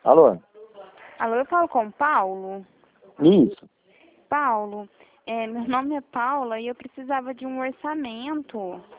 Alô? Alô, eu falo com o Paulo? Isso. Paulo, meu nome é Paula e eu precisava de um orçamento.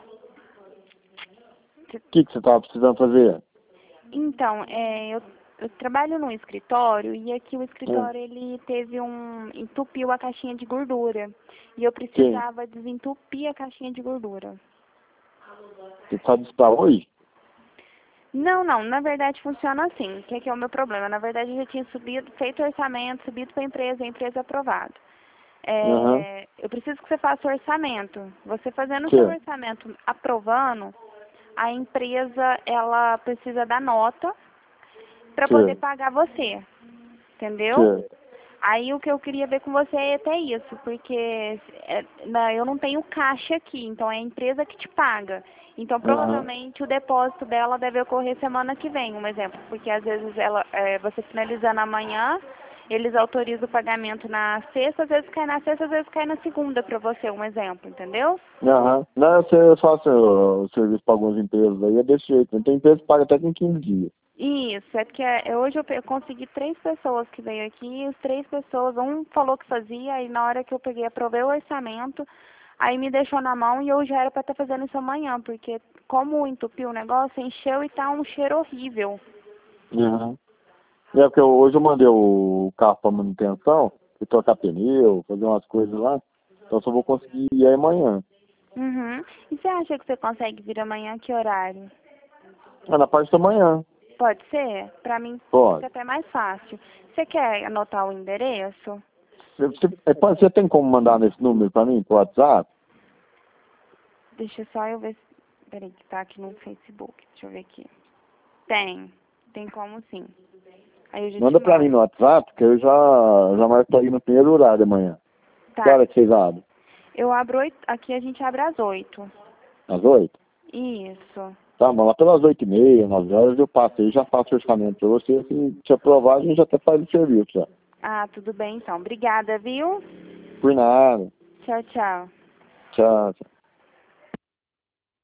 O que você estava precisando fazer? Então, eu trabalho num escritório e aqui o Hum. escritório ele entupiu a caixinha de gordura. E eu Quem? precisava desentupir a caixinha de gordura. Você sabe isso pra hoje? Não, na verdade funciona assim. O que é o meu problema? Na verdade eu já tinha feito orçamento, subido para a empresa aprovado. Aham. Eu preciso que você faça o orçamento. Você fazendo o seu Certo. orçamento, aprovando, a empresa ela precisa da nota para poder Certo. pagar você, entendeu? Certo. Aí o que eu queria ver com você é até isso, porque eu não tenho caixa aqui, então é a empresa que te paga. Então Aham. provavelmente o depósito dela deve ocorrer semana que vem, um exemplo, porque às vezes você finalizando amanhã, eles autorizam o pagamento na sexta, às vezes cai na sexta, às vezes cai na segunda para você, um exemplo, entendeu? Aham. Não, você faz o serviço para algumas empresas aí, é desse jeito. Tem empresa que paga até com 15 dias. Isso, é porque hoje eu consegui 3 pessoas que veio aqui, e as 3 pessoas, um falou que fazia, aí na hora que eu peguei, aprovei o orçamento, aí me deixou na mão e eu já era para estar fazendo isso amanhã, porque como entupiu o negócio, encheu e tá um cheiro horrível. Aham. É porque hoje eu mandei o carro para manutenção, e trocar pneu, fazer umas coisas lá. Então só vou conseguir ir aí amanhã. Uhum. E você acha que você consegue vir amanhã, que horário? Ah, na parte da manhã. Pode ser? Para mim fica Pode. até mais fácil. Você quer anotar o endereço? Você tem como mandar nesse número para mim, pro WhatsApp? Deixa só eu ver. Peraí, que tá aqui no Facebook. Deixa eu ver aqui. Tem como sim. Aí eu já te Manda para mim mando. no WhatsApp, que eu já marco pra ir no primeiro horário amanhã. Que Tá. hora que vocês abrem? Eu abro aqui a gente abre às 8. Às 8? Isso. Tá, mas lá pelas 8h30, 9 horas eu passo aí, já faço o orçamento para você. Se te aprovar, a gente já até faz o serviço já. Ah, tudo bem então. Obrigada, viu? Por nada. Tchau, tchau. Tchau, tchau.